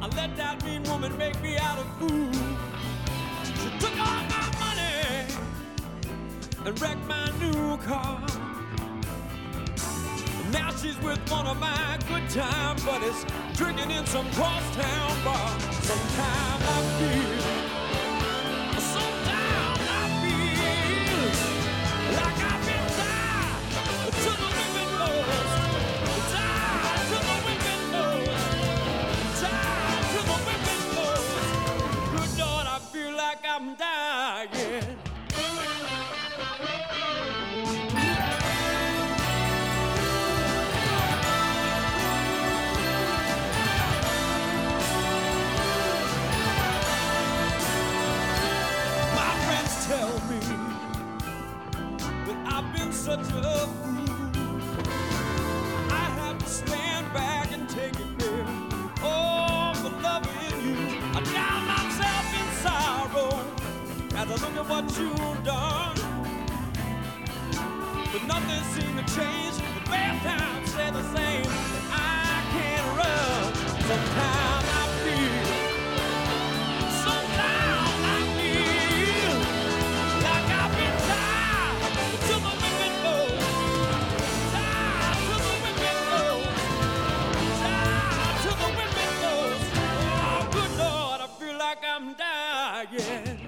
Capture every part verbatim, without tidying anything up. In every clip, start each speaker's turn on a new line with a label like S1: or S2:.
S1: let that mean woman make me out a fool. She took all my money and wrecked my new car. Now she's with one of my good time buddies, drinking in some crosstown bar. Sometimes I feel, sometimes I feel like I've been tied to the whipping post, tied to the whipping post, tied to the whipping post. Good Lord, I feel like I'm dying. Tell me that I've been such a fool. I have to stand back and take it there. Oh, for loving you, I drown myself in sorrow as I look at what you've done. But nothing seemed to change. The bad times stay the same. I can't run. Sometimes I feel. I'm dying.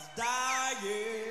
S1: dying.